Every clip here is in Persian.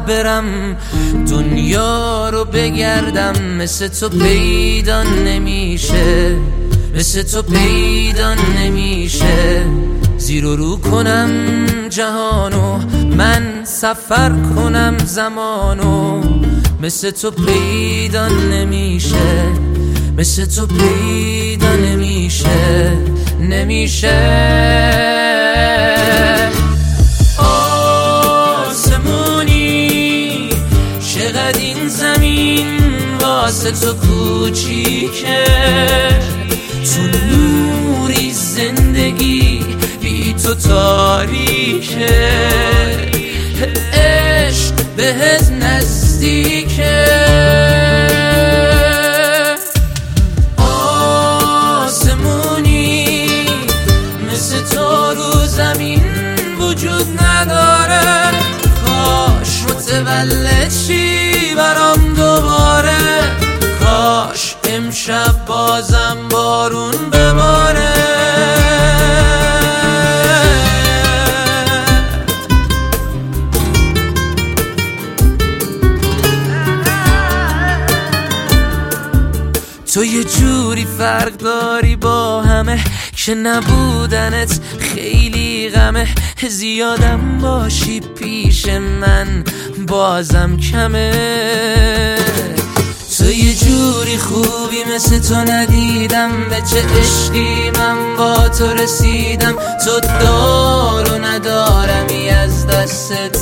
برم دنیا رو بگردم، مثل تو پیدا نمیشه، مثل تو پیدا نمیشه. زیر و رو کنم جهانو، من سفر کنم زمانو، مثل تو پیدا نمیشه، مثل تو پیدا نمیشه، نمیشه. آسمونی چقدر این زمین واسه تو کوچیکه، تو نوری زندگی بی تو تاریکه، عشق بهت نزدیکه. آسمونی مثل تو رو زمین وجود نداره، کاش متولد شی برام دوباره، کاش امشب بازم بارون بباره. تو یه جوری فرق داری با همه که نبودنت خیلی غمه، زیادم باشی پیش من بازم کمه. تو یه جوری خوبی مثل تو ندیدم، به چه عشقی من با تو رسیدم. تو دار و ندارمی از دستت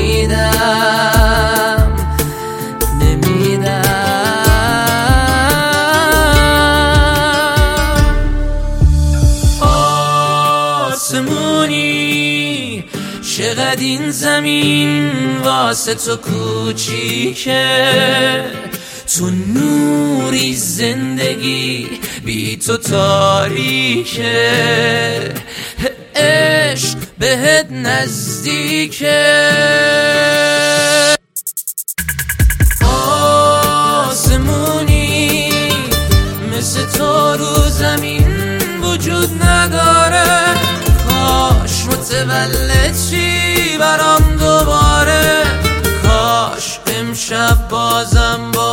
نمیدم، نمیدم. آسمونی چقدر این زمین واسه تو کوچیکه، تو نوری زندگی بی تو تاریکه، عشق بهت نزدیکه. آسمونی مثل تو رو زمین وجود نداره، کاش متولد شی برام دوباره، کاش امشب بازم